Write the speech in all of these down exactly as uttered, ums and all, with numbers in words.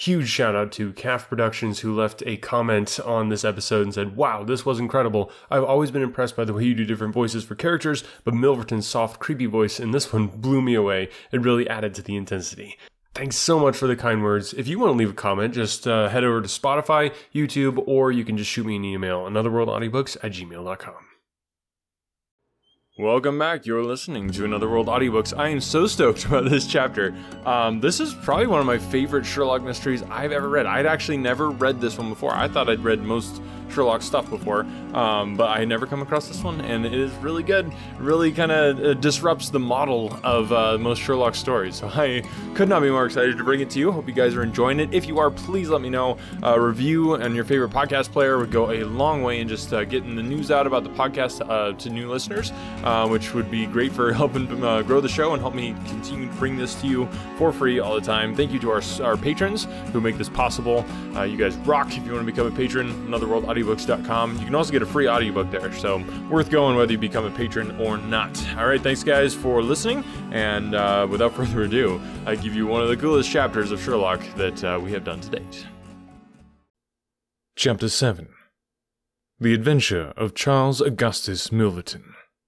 Huge shout out to C A F Productions, who left a comment on this episode and said, "Wow, this was incredible. I've always been impressed by the way you do different voices for characters, but Milverton's soft, creepy voice in this one blew me away. It really added to the intensity." Thanks so much for the kind words. If you want to leave a comment, just uh, head over to Spotify, YouTube, or you can just shoot me an email, anotherworldaudiobooks at gmail dot com. Welcome back. You're listening to Another World Audiobooks. I am so stoked about this chapter. Um, this is probably one of my favorite Sherlock mysteries I've ever read. I'd actually never read this one before. I thought I'd read most Sherlock stuff before, um, but I had never come across this one, and it is really good. Really kind of uh, disrupts the model of uh, most Sherlock stories, so I could not be more excited to bring it to you. Hope you guys are enjoying it. If you are, please let me know. A review and your favorite podcast player would go a long way in just uh, getting the news out about the podcast uh, to new listeners. Uh, which would be great for helping uh, grow the show and help me continue to bring this to you for free all the time. Thank you to our, our patrons who make this possible. Uh, you guys rock. If you want to become a patron, another world audiobooks dot com. You can also get a free audiobook there, so worth going whether you become a patron or not. All right, thanks guys for listening, and uh, without further ado, I give you one of the coolest chapters of Sherlock that uh, we have done to date. Chapter seven. The Adventure of Charles Augustus Milverton.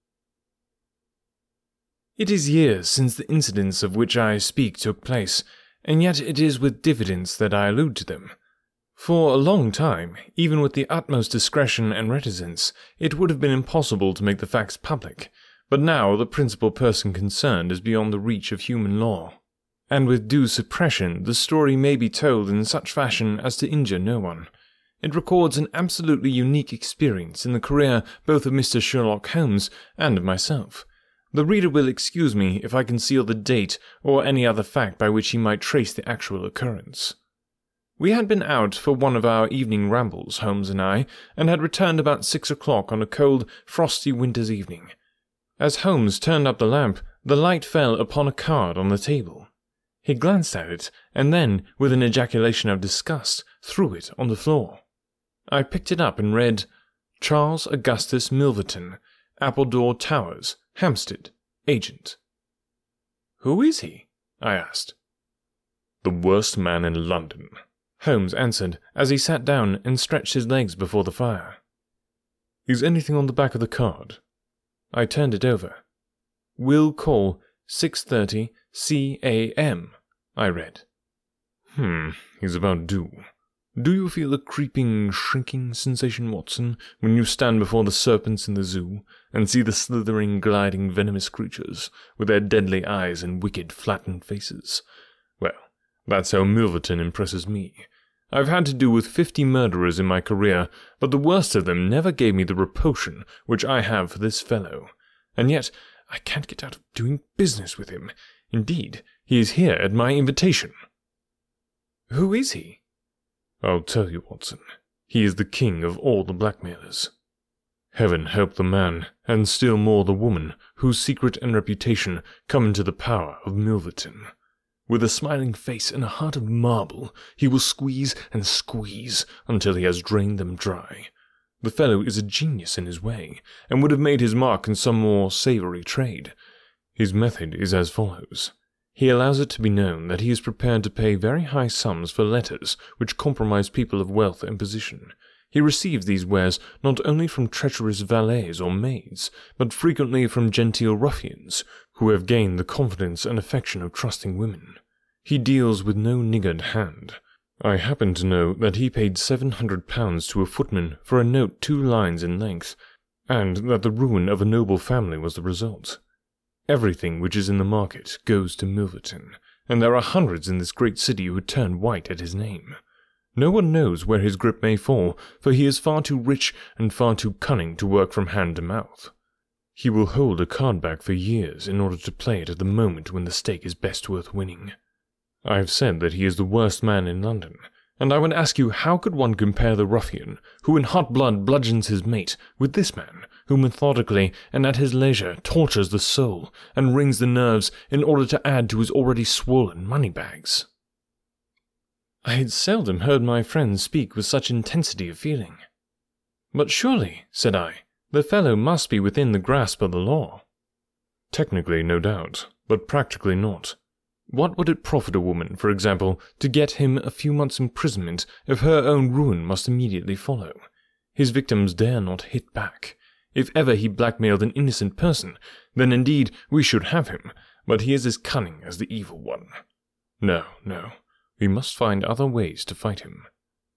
It is years since the incidents of which I speak took place, and yet it is with diffidence that I allude to them. For a long time, even with the utmost discretion and reticence, it would have been impossible to make the facts public, but now the principal person concerned is beyond the reach of human law, and with due suppression the story may be told in such fashion as to injure no one. It records an absolutely unique experience in the career both of Mister Sherlock Holmes and of myself. The reader will excuse me if I conceal the date or any other fact by which he might trace the actual occurrence. We had been out for one of our evening rambles, Holmes and I, and had returned about six o'clock on a cold, frosty winter's evening. As Holmes turned up the lamp, the light fell upon a card on the table. He glanced at it, and then, with an ejaculation of disgust, threw it on the floor. I picked it up and read, "Charles Augustus Milverton, Appledore Towers, Hampstead, Agent." "Who is he?" I asked. "The worst man in London," Holmes answered as he sat down and stretched his legs before the fire. "Is anything on the back of the card?" I turned it over. "Will call six thirty C A M, I read. "Hmm, he's about due. Do you feel a creeping, shrinking sensation, Watson, when you stand before the serpents in the zoo, and see the slithering, gliding, venomous creatures, with their deadly eyes and wicked, flattened faces? Well, that's how Milverton impresses me. I've had to do with fifty murderers in my career, but the worst of them never gave me the repulsion which I have for this fellow. And yet, I can't get out of doing business with him. Indeed, he is here at my invitation." "Who is he?" "I'll tell you, Watson. He is the king of all the blackmailers. Heaven help the man, and still more the woman, whose secret and reputation come into the power of Milverton. With a smiling face and a heart of marble, he will squeeze and squeeze until he has drained them dry. The fellow is a genius in his way, and would have made his mark in some more savoury trade. His method is as follows. He allows it to be known that he is prepared to pay very high sums for letters which compromise people of wealth and position. He receives these wares not only from treacherous valets or maids, but frequently from genteel ruffians, who have gained the confidence and affection of trusting women. He deals with no niggard hand. I happen to know that he paid seven hundred pounds to a footman for a note two lines in length, and that the ruin of a noble family was the result. Everything which is in the market goes to Milverton, and there are hundreds in this great city who turn white at his name. No one knows where his grip may fall, for he is far too rich and far too cunning to work from hand to mouth. He will hold a card back for years in order to play it at the moment when the stake is best worth winning. I have said that he is the worst man in London, and I would ask you how could one compare the ruffian, who in hot blood bludgeons his mate, with this man, who methodically and at his leisure tortures the soul and wrings the nerves in order to add to his already swollen money-bags?" I had seldom heard my friend speak with such intensity of feeling. "But surely," said I, "the fellow must be within the grasp of the law." "Technically, no doubt, but practically not. What would it profit a woman, for example, to get him a few months' imprisonment if her own ruin must immediately follow? His victims dare not hit back. If ever he blackmailed an innocent person, then indeed we should have him, but he is as cunning as the evil one. No, no, we must find other ways to fight him.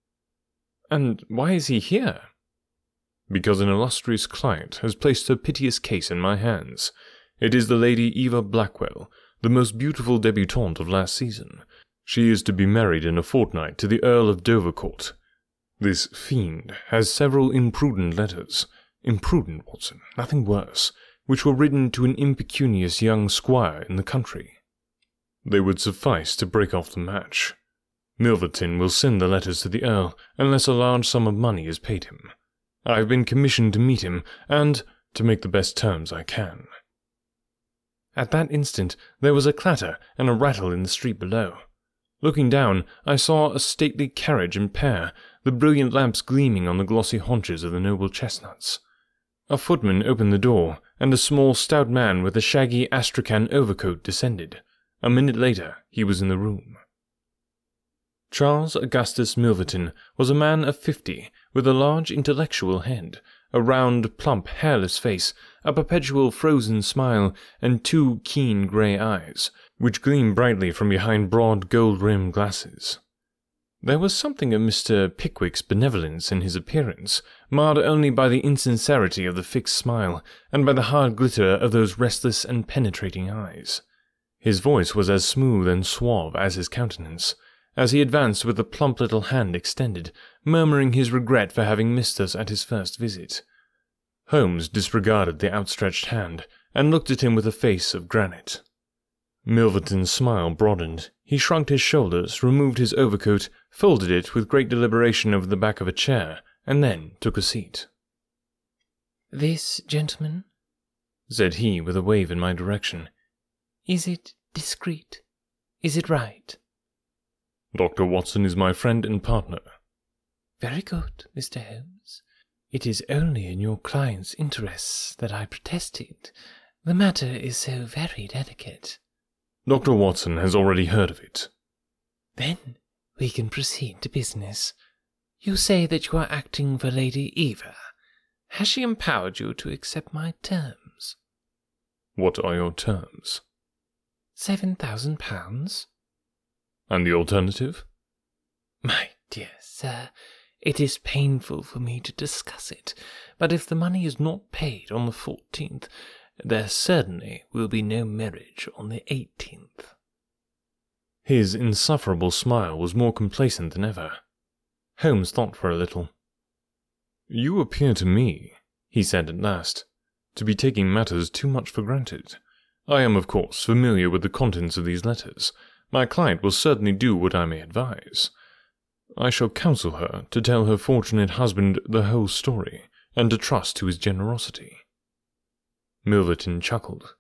And why is he here? Because an illustrious client has placed her piteous case in my hands. It is the Lady Eva Blackwell, the most beautiful debutante of last season. She is to be married in a fortnight to the Earl of Dovercourt. This fiend has several imprudent letters, imprudent, Watson, nothing worse, which were written to an impecunious young squire in the country. They would suffice to break off the match. Milverton will send the letters to the Earl unless a large sum of money is paid him. I have been commissioned to meet him, and to make the best terms I can. At that instant there was a clatter and a rattle in the street below. Looking down, I saw a stately carriage and pair, the brilliant lamps gleaming on the glossy haunches of the noble chestnuts. A footman opened the door, and a small stout man with a shaggy astrakhan overcoat descended. A minute later he was in the room. Charles Augustus Milverton was a man of fifty, with a large intellectual head, a round, plump, hairless face, a perpetual frozen smile, and two keen grey eyes, which gleamed brightly from behind broad gold-rimmed glasses. There was something of Mister Pickwick's benevolence in his appearance, marred only by the insincerity of the fixed smile, and by the hard glitter of those restless and penetrating eyes. His voice was as smooth and suave as his countenance, as he advanced with the plump little hand extended, murmuring his regret for having missed us at his first visit. Holmes disregarded the outstretched hand, and looked at him with a face of granite. Milverton's smile broadened. He shrugged his shoulders, removed his overcoat, folded it with great deliberation over the back of a chair, and then took a seat. "This gentleman," said he with a wave in my direction, "is it discreet? Is it right?" "Doctor Watson is my friend and partner." "Very good, Mister Holmes. It is only in your client's interests that I protested. The matter is so very delicate." "Doctor Watson has already heard of it." "Then we can proceed to business. You say that you are acting for Lady Eva. Has she empowered you to accept my terms?" "What are your terms?" Seven thousand pounds." "And the alternative?" "My dear sir, it is painful for me to discuss it, but if the money is not paid on the fourteenth, there certainly will be no marriage on the eighteenth." His insufferable smile was more complacent than ever. Holmes thought for a little. "You appear to me," he said at last, "to be taking matters too much for granted. I am, of course, familiar with the contents of these letters. My client will certainly do what I may advise. I shall counsel her to tell her fortunate husband the whole story, and to trust to his generosity." Milverton chuckled.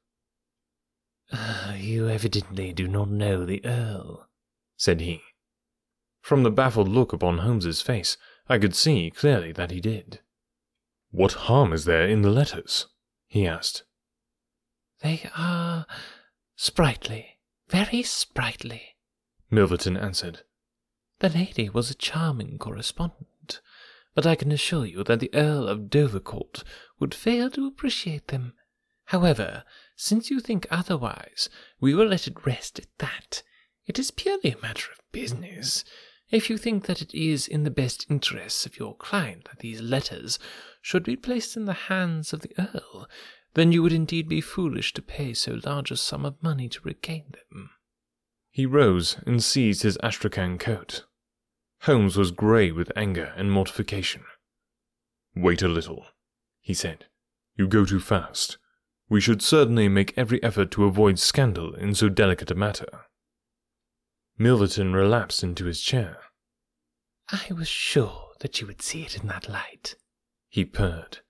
Uh, "You evidently do not know the Earl," said he. From the baffled look upon Holmes's face, I could see clearly that he did. "What harm is there in the letters?" he asked. "They are sprightly, very sprightly," Milverton answered. "The lady was a charming correspondent, but I can assure you that the Earl of Dovercourt would fail to appreciate them. However, since you think otherwise, we will let it rest at that. It is purely a matter of business. If you think that it is in the best interests of your client that these letters should be placed in the hands of the Earl, then you would indeed be foolish to pay so large a sum of money to regain them." He rose and seized his astrakhan coat. Holmes was grey with anger and mortification. "Wait a little," he said. "You go too fast. We should certainly make every effort to avoid scandal in so delicate a matter." Milverton relapsed into his chair. "I was sure that you would see it in that light," he purred.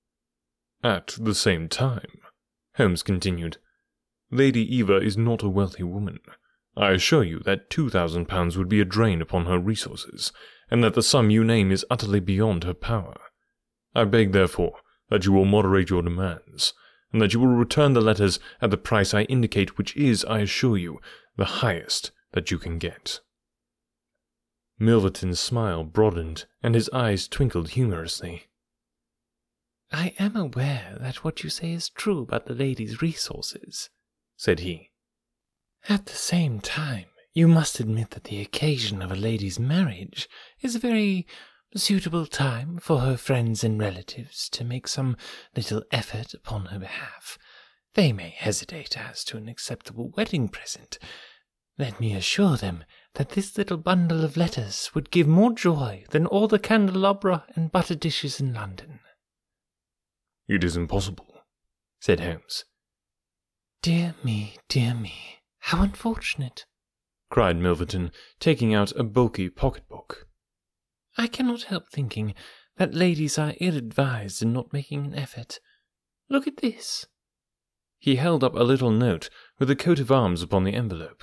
"At the same time," Holmes continued, "Lady Eva is not a wealthy woman. I assure you that two thousand pounds would be a drain upon her resources, and that the sum you name is utterly beyond her power. I beg, therefore, that you will moderate your demands. and that you will return the letters at the price I indicate, which is, I assure you, the highest that you can get." Milverton's smile broadened, and his eyes twinkled humorously. "I am aware that what you say is true about the lady's resources," said he. "At the same time, you must admit that the occasion of a lady's marriage is a very suitable time for her friends and relatives to make some little effort upon her behalf. They may hesitate as to an acceptable wedding present. Let me assure them that this little bundle of letters would give more joy than all the candelabra and butter dishes in London." "It is impossible," said Holmes. "Dear me, dear me, how unfortunate," cried Milverton, taking out a bulky pocket-book. "I cannot help thinking that ladies are ill-advised in not making an effort. Look at this." He held up a little note with a coat of arms upon the envelope.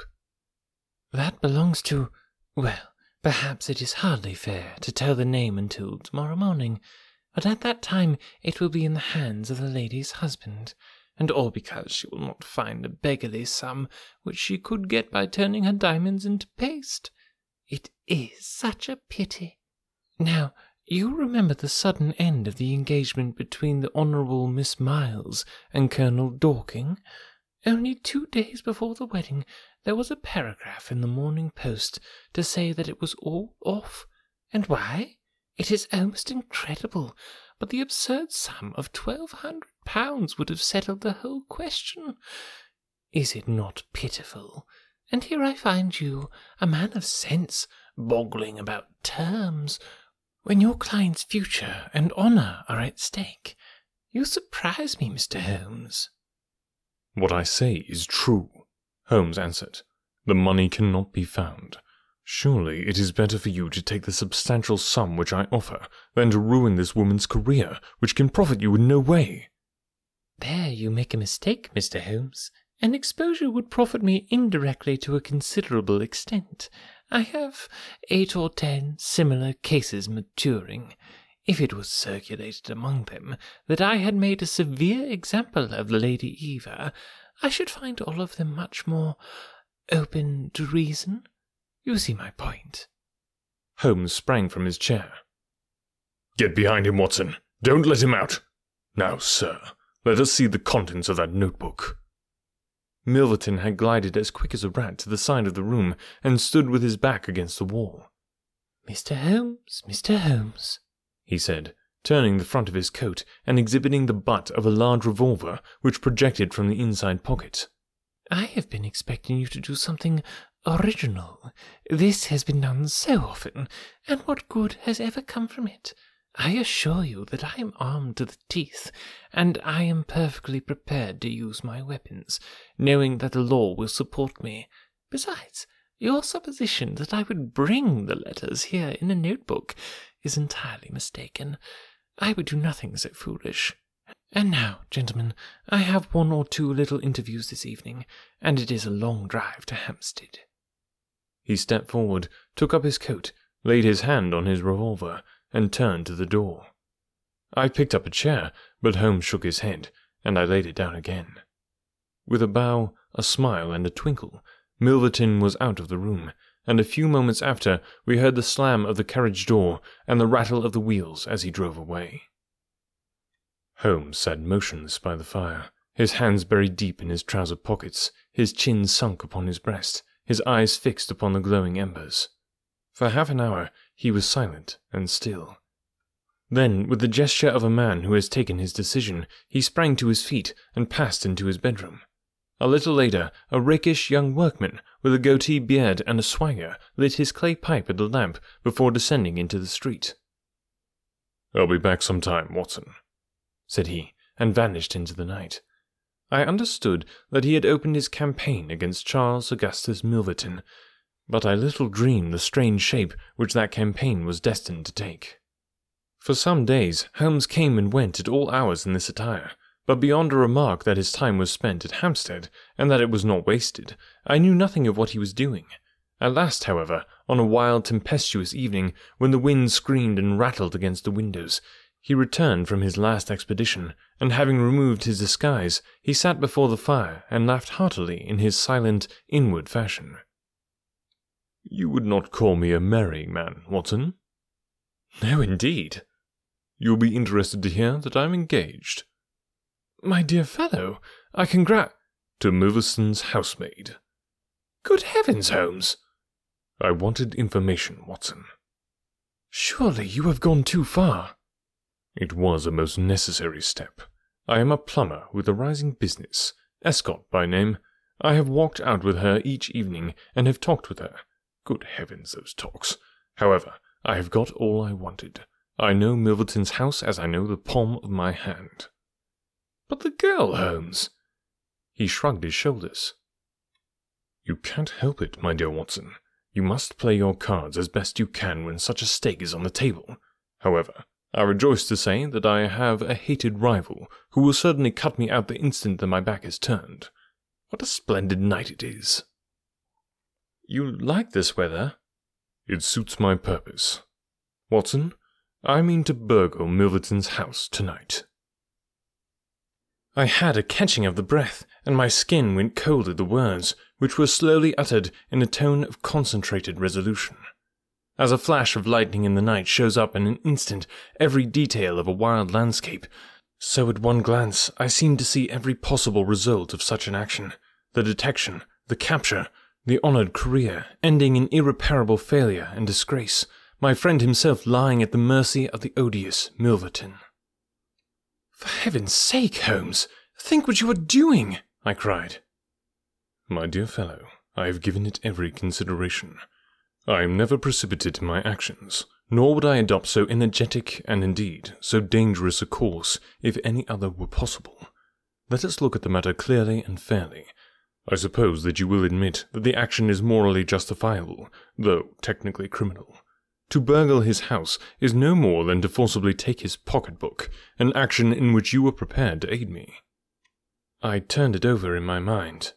"That belongs to... well, perhaps it is hardly fair to tell the name until tomorrow morning, but at that time it will be in the hands of the lady's husband, and all because she will not find a beggarly sum which she could get by turning her diamonds into paste. It is such a pity. Now, you remember the sudden end of the engagement between the Honourable Miss Miles and Colonel Dorking? Only two days before the wedding there was a paragraph in the Morning Post to say that it was all off. And why? It is almost incredible, but the absurd sum of twelve hundred pounds would have settled the whole question. Is it not pitiful? And here I find you, a man of sense, boggling about terms, when your client's future and honour are at stake. You surprise me, Mister Holmes." "What I say is true," Holmes answered. "The money cannot be found. Surely it is better for you to take the substantial sum which I offer than to ruin this woman's career, which can profit you in no way." "There you make a mistake, Mister Holmes. An exposure would profit me indirectly to a considerable extent. I have eight or ten similar cases maturing. If it was circulated among them that I had made a severe example of the Lady Eva, I should find all of them much more open to reason. You see my point." Holmes sprang from his chair. "Get behind him, Watson. Don't let him out. Now, sir, let us see the contents of that notebook." Milverton had glided as quick as a rat to the side of the room and stood with his back against the wall. "Mister Holmes, Mister Holmes," he said, turning the front of his coat and exhibiting the butt of a large revolver which projected from the inside pocket. "I have been expecting you to do something original. This has been done so often, and what good has ever come from it? I assure you that I am armed to the teeth, and I am perfectly prepared to use my weapons, knowing that the law will support me. Besides, your supposition that I would bring the letters here in a notebook is entirely mistaken. I would do nothing so foolish. And now, gentlemen, I have one or two little interviews this evening, and it is a long drive to Hampstead." He stepped forward, took up his coat, laid his hand on his revolver, and turned to the door. I picked up a chair, but Holmes shook his head, and I laid it down again. With a bow, a smile, and a twinkle, Milverton was out of the room, and a few moments after we heard the slam of the carriage door and the rattle of the wheels as he drove away. Holmes sat motionless by the fire, his hands buried deep in his trouser pockets, his chin sunk upon his breast, his eyes fixed upon the glowing embers. For half an hour he was silent and still. Then, with the gesture of a man who has taken his decision, he sprang to his feet and passed into his bedroom. A little later, a rakish young workman with a goatee beard and a swagger lit his clay pipe at the lamp before descending into the street. "I'll be back some time, Watson," said he, and vanished into the night. I understood that he had opened his campaign against Charles Augustus Milverton, but I little dreamed the strange shape which that campaign was destined to take. For some days Holmes came and went at all hours in this attire, but beyond a remark that his time was spent at Hampstead, and that it was not wasted, I knew nothing of what he was doing. At last, however, on a wild, tempestuous evening, when the wind screamed and rattled against the windows, He returned from his last expedition, and having removed his disguise, he sat before the fire and laughed heartily in his silent, inward fashion. "You would not call me a marrying man, Watson?" "No, indeed." "You'll be interested to hear that I'm engaged." "My dear fellow, I congrat—" "To Milverston's housemaid." "Good heavens, Holmes!" "I wanted information, Watson." "Surely you have gone too far." "It was a most necessary step. I am a plumber with a rising business, Escott by name. I have walked out with her each evening and have talked with her. Good heavens, those talks. However, I have got all I wanted. I know Milverton's house as I know the palm of my hand." "But the girl, Holmes?" He shrugged his shoulders. "You can't help it, my dear Watson. You must play your cards as best you can when such a stake is on the table. However, I rejoice to say that I have a hated rival who will certainly cut me out the instant that my back is turned. What a splendid night it is!" "You like this weather?" "It suits my purpose. Watson, I mean to burgle Milverton's house tonight." I had a catching of the breath, and my skin went cold at the words, which were slowly uttered in a tone of concentrated resolution. As a flash of lightning in the night shows up in an instant every detail of a wild landscape, so at one glance I seemed to see every possible result of such an action, the detection, the capture, the honoured career ending in irreparable failure and disgrace, my friend himself lying at the mercy of the odious Milverton. "For heaven's sake, Holmes, think what you are doing!" I cried. "My dear fellow, I have given it every consideration. I am never precipitate in my actions, nor would I adopt so energetic and indeed so dangerous a course if any other were possible. Let us look at the matter clearly and fairly. I suppose that you will admit that the action is morally justifiable, though technically criminal. To burgle his house is no more than to forcibly take his pocketbook, an action in which you were prepared to aid me." I turned it over in my mind.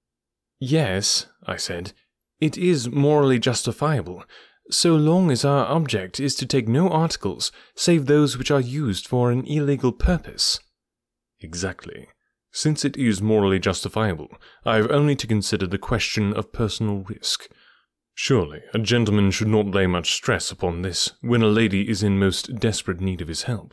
"Yes," I said, "it is morally justifiable, so long as our object is to take no articles save those which are used for an illegal purpose." "Exactly. Since it is morally justifiable, I have only to consider the question of personal risk. Surely a gentleman should not lay much stress upon this when a lady is in most desperate need of his help."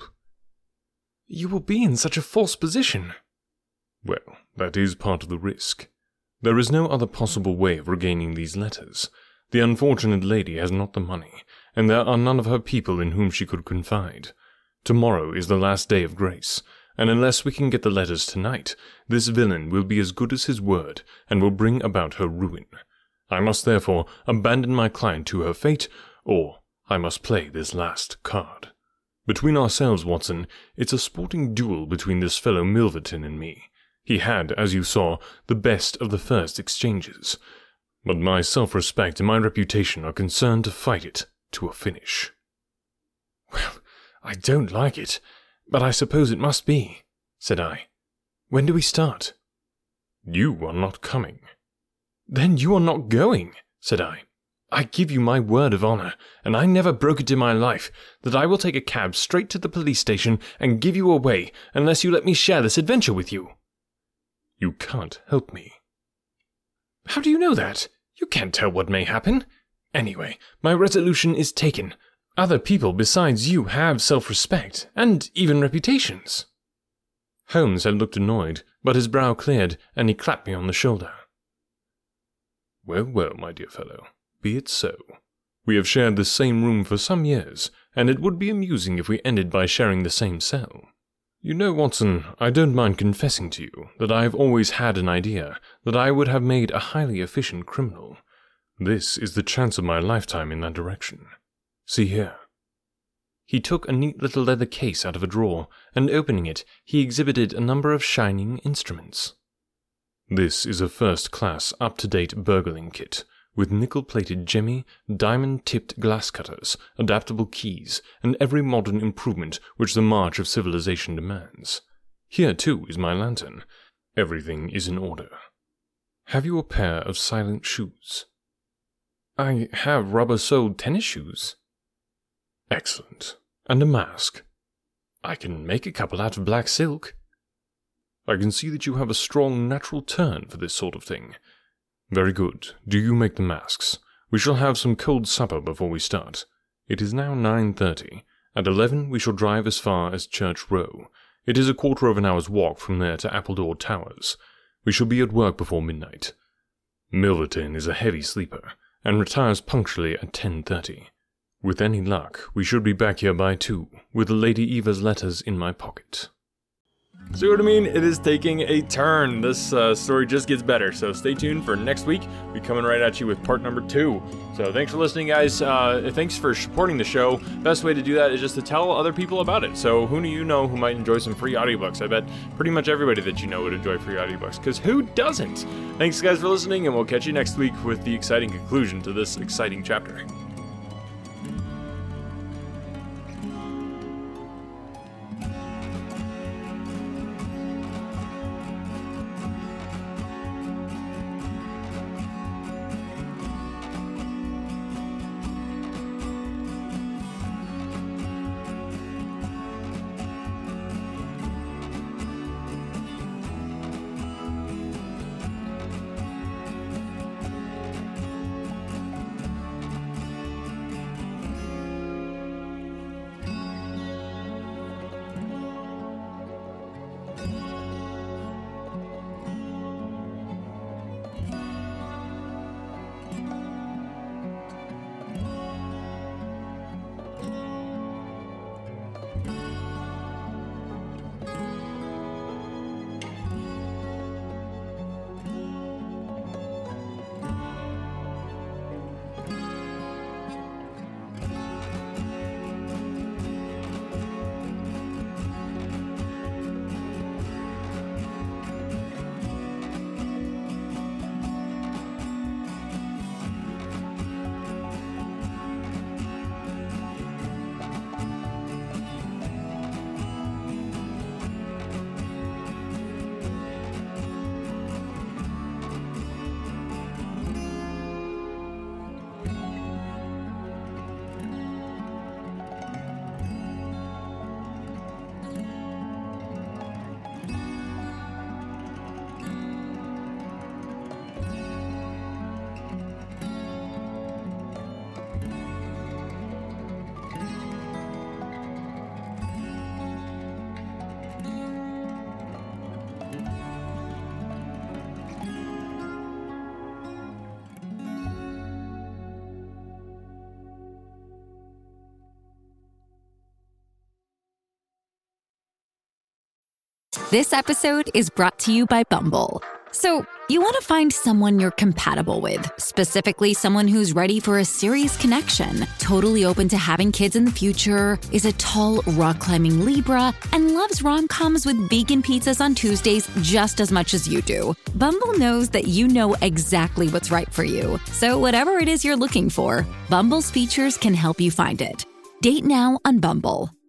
"You will be in such a false position." "Well, that is part of the risk. There is no other possible way of regaining these letters. The unfortunate lady has not the money, and there are none of her people in whom she could confide. Tomorrow is the last day of grace, and unless we can get the letters tonight, this villain will be as good as his word, and will bring about her ruin. I must therefore abandon my client to her fate, or I must play this last card. Between ourselves, Watson, it's a sporting duel between this fellow Milverton and me. He had, as you saw, the best of the first exchanges, but my self-respect and my reputation are concerned to fight it to a finish." "Well, I don't like it, but I suppose it must be," said I. "When do we start?" "You are not coming." "Then you are not going," said I. "I give you my word of honour, and I never broke it in my life, that I will take a cab straight to the police station and give you away unless you let me share this adventure with you." "You can't help me." "How do you know that? You can't tell what may happen. Anyway, my resolution is taken. Other people besides you have self-respect, and even reputations." Holmes had looked annoyed, but his brow cleared, and he clapped me on the shoulder. "Well, well, my dear fellow, be it so. We have shared the same room for some years, and it would be amusing if we ended by sharing the same cell. You know, Watson, I don't mind confessing to you that I have always had an idea that I would have made a highly efficient criminal. This is the chance of my lifetime in that direction. See here." He took a neat little leather case out of a drawer, and opening it, he exhibited a number of shining instruments. "This is a first-class, up-to-date burgling kit, with nickel-plated jemmy, diamond-tipped glass cutters, adaptable keys, and every modern improvement which the march of civilization demands. Here, too, is my lantern. Everything is in order. Have you a pair of silent shoes?" "I have rubber-soled tennis shoes." "Excellent. And a mask?" I can make a couple out of black silk. I can see that you have a strong natural turn for this sort of thing. Very good. Do you make the masks? We shall have some cold supper before we start. It is now nine thirty. At eleven we shall drive as far as Church Row. It is a quarter of an hour's walk from there to Appledore Towers. We shall be at work before midnight. Milverton is a heavy sleeper, and retires punctually at ten thirty. With any luck, we should be back here by two, with Lady Eva's letters in my pocket. See what I mean? It is taking a turn. This uh, story just gets better, so stay tuned for next week. We'll be coming right at you with part number two. So thanks for listening, guys. Uh, thanks for supporting the show. Best way to do that is just to tell other people about it. So who do you know who might enjoy some free audiobooks? I bet pretty much everybody that you know would enjoy free audiobooks, because who doesn't? Thanks, guys, for listening, and we'll catch you next week with the exciting conclusion to this exciting chapter. This episode is brought to you by Bumble. So, you want to find someone you're compatible with, specifically someone who's ready for a serious connection, totally open to having kids in the future, is a tall, rock-climbing Libra, and loves rom-coms with vegan pizzas on Tuesdays just as much as you do. Bumble knows that you know exactly what's right for you. So whatever it is you're looking for, Bumble's features can help you find it. Date now on Bumble.